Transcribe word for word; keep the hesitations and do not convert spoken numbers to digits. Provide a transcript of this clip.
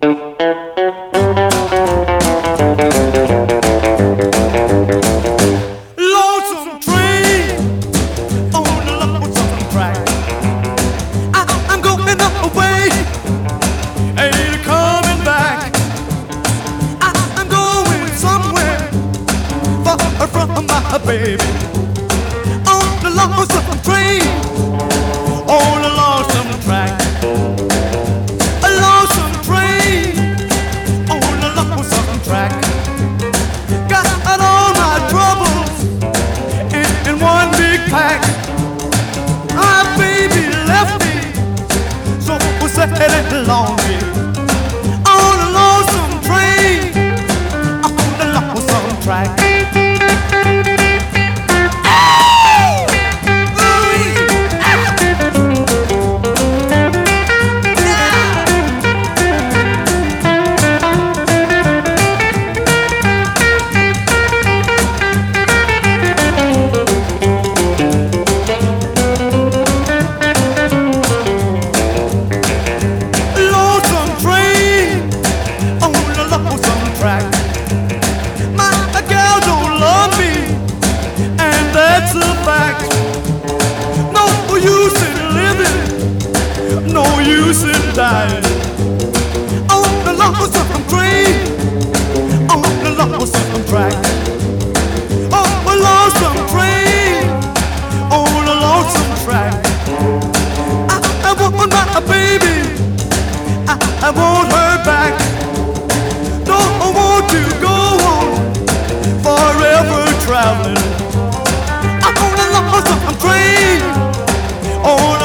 Lonesome train on the lonesome track. I, I'm going away, ain't coming back. I, I'm going somewhere far from my baby. On the lonesome train, on the lonesome track. A lonesome train on the lonesome track. Got all my troubles in, in one big pack. My baby left me so sad and lonely. On the lonesome train, on the lonesome track. No use in dying on the lonesome train, on the lonesome track. On the lonesome train, on the lonesome track. I, I want my baby, I, I want her back. Don't want to go on forever traveling on the lonesome train, on